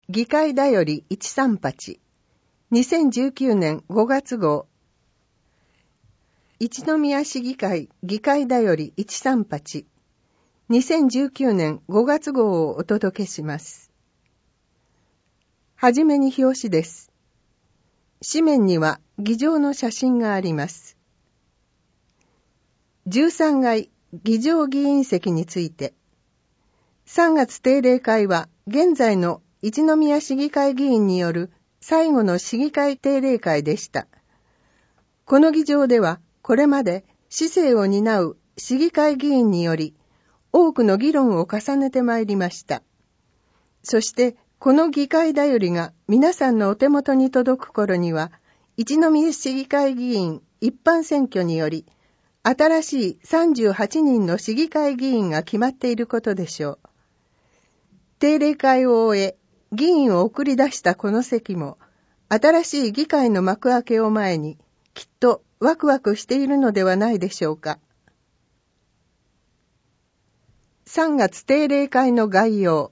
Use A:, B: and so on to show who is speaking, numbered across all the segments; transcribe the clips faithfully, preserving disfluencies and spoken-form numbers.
A: 議会だよりいちさんはち、にせんじゅうきゅうねんごがつ号。一宮市議会議会だよりいちさんはち、にせんじゅうきゅうねんごがつ号をお届けします。はじめに表紙です。紙面には議場の写真があります。じゅうさんがい議場議員席について、さんがつ定例会は現在の一宮市議会議員による最後の市議会定例会でした。この議場ではこれまで市政を担う市議会議員により多くの議論を重ねてまいりました。そしてこの議会だよりが皆さんのお手元に届く頃には一宮市議会議員一般選挙により新しいさんじゅうはちにんの市議会議員が決まっていることでしょう。定例会を終え、議員を送り出したこの席も、新しい議会の幕開けを前に、きっとワクワクしているのではないでしょうか。さんがつ定例会の概要。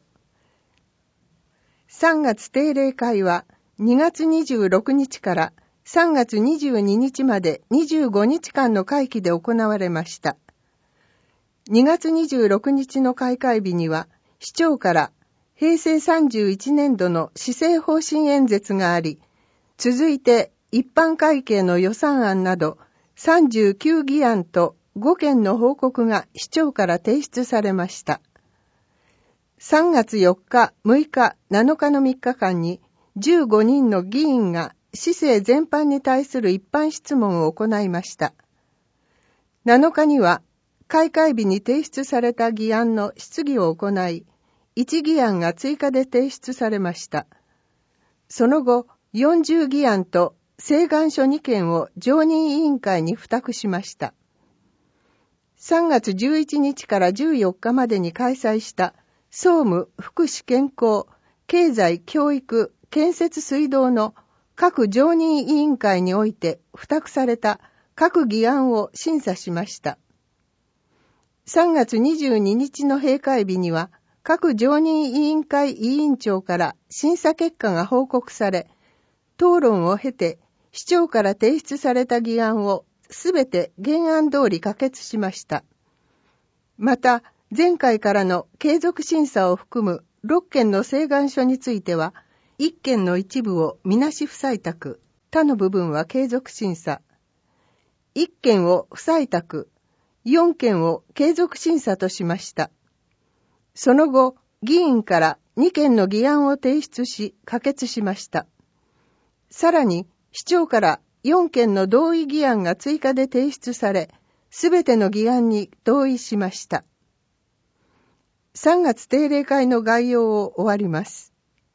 A: さんがつ定例会は、にがつにじゅうろくにちからさんがつにじゅうににちまでにじゅうごにちかんの会期で行われました。にがつにじゅうろくにちの開会日には、市長からへいせいさんじゅういちねんどの施政方針演説があり、続いて一般会計の予算案などさんじゅうきゅうぎあんとごけんの報告が市長から提出されました。さんがつよっか、むいか、なのかのみっかかんにじゅうごにんの議員が市政全般に対する一般質問を行いました。なのかには開会日に提出された議案の質疑を行い、いち議案が追加で提出されました。その後、よんじゅう議案と請願書にけんを常任委員会に付託しました。さんがつじゅういちにちからじゅうよっかまでに開催した総務、福祉健康、経済、教育、建設水道の各常任委員会において付託された各議案を審査しました。さんがつにじゅうににちの閉会日には、各常任委員会委員長から審査結果が報告され、討論を経て市長から提出された議案をすべて原案通り可決しました。また、前回からの継続審査を含むろっけんの請願書については、いっけんの一部をみなし不採択、他の部分は継続審査、いっけんを不採択、よんけんを継続審査としました。その後、議員からにけんの議案を提出し、可決しました。さらに、市長からよんけんの同意議案が追加で提出され、すべての議案に同意しました。さんがつ定例会の概要を終わります。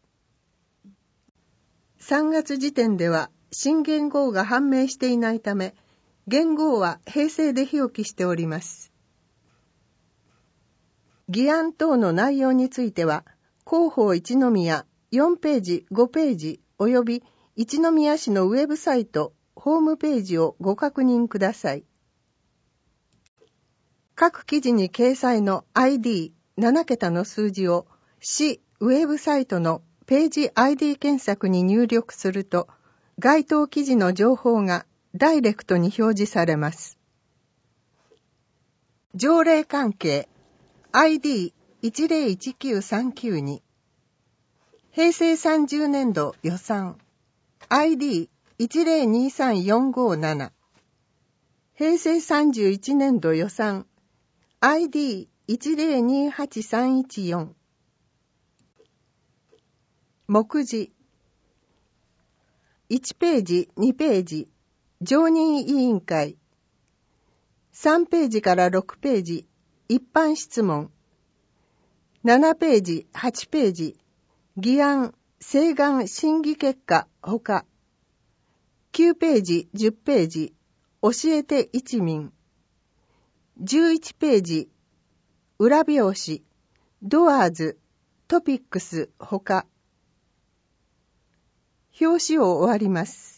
A: さんがつ時点では、新元号が判明していないため、元号は平成で表記しております。議案等の内容については、広報一宮よんページ、ごページ及び一宮市のウェブサイト、ホームページをご確認ください。各記事に掲載の アイディーなな 桁の数字を市ウェブサイトのページ アイディー 検索に入力すると、該当記事の情報がダイレクトに表示されます。条例関係アイディーいちゼロいちきゅうさんきゅうに 平成さんじゅうねんど予算 アイディーいちゼロにさんよんごなな 平成さんじゅういちねんど予算 アイディーいちゼロにはちさんいちよん 目次いちページにページ常任委員会さんページからろくページ一般質問ななページはちページ議案請願審議結果ほかきゅうページじゅっページ教えて一民じゅういちページ裏表紙ドアーズトピックスほか表紙を終わります。